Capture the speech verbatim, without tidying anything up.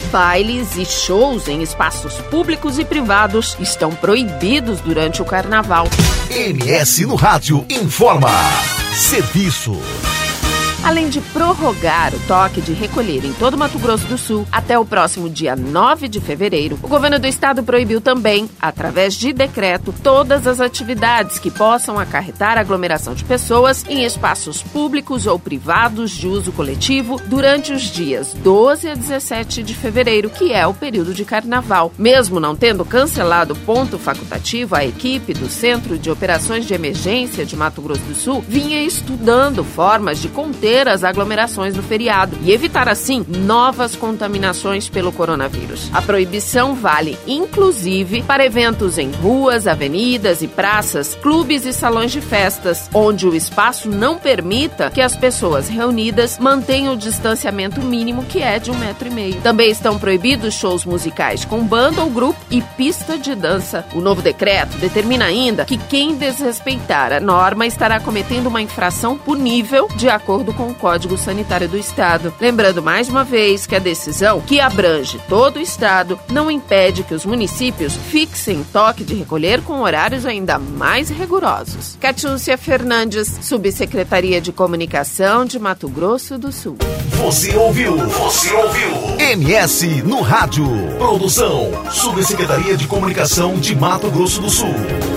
Bailes e shows em espaços públicos e privados estão proibidos durante o carnaval. M S no Rádio informa. Serviço. Além de prorrogar o toque de recolher em todo Mato Grosso do Sul até o próximo dia nove de fevereiro, o governo do estado proibiu também, através de decreto, todas as atividades que possam acarretar aglomeração de pessoas em espaços públicos ou privados de uso coletivo durante os dias doze a dezessete de fevereiro, que é o período de carnaval. Mesmo não tendo cancelado o ponto facultativo, a equipe do Centro de Operações de Emergência de Mato Grosso do Sul vinha estudando formas de conter as aglomerações no feriado e evitar, assim, novas contaminações pelo coronavírus. A proibição vale, inclusive, para eventos em ruas, avenidas e praças, clubes e salões de festas, onde o espaço não permita que as pessoas reunidas mantenham o distanciamento mínimo, que é de um metro e meio. Também estão proibidos shows musicais com banda ou grupo e pista de dança. O novo decreto determina ainda que quem desrespeitar a norma estará cometendo uma infração punível de acordo com o Código Sanitário do Estado. Lembrando mais uma vez que a decisão, que abrange todo o Estado, não impede que os municípios fixem toque de recolher com horários ainda mais rigorosos. Catiúcia Fernandes, Subsecretaria de Comunicação de Mato Grosso do Sul. Você ouviu? Você ouviu? M S no Rádio. Produção, Subsecretaria de Comunicação de Mato Grosso do Sul.